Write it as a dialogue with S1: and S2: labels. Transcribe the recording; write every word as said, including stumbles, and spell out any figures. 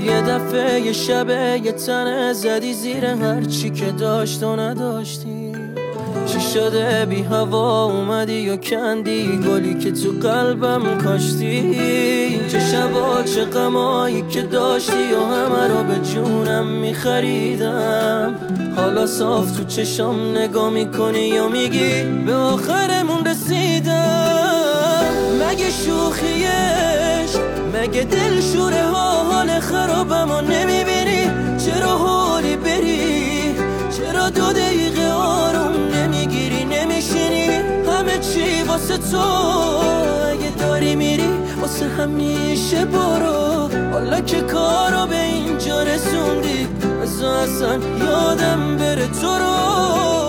S1: یه دفعه یه شبه یه تنه زدی زیر هر چی که داشت و نداشتی. چی شده بی هوا اومدی و کندی گلی که تو قلبم کاشتی. چه شبا چه غمایی که داشتی و همه رو به جونم میخریدم. حالا صاف تو چشام نگاه میکنی یا میگی به آخرمون رسیدم. مگه شوخیش مگه دل شوره ها حال خرابم و نمیبینی؟ چرا حالی بری؟ چرا دو دقیقه آروم نمیگیری نمیشینی؟ همه چی واسه تو، اگه داری میری واسه همیشه برو. حالا که کارو به اینجا رسوندی بذار اصلا یادم بره تو رو.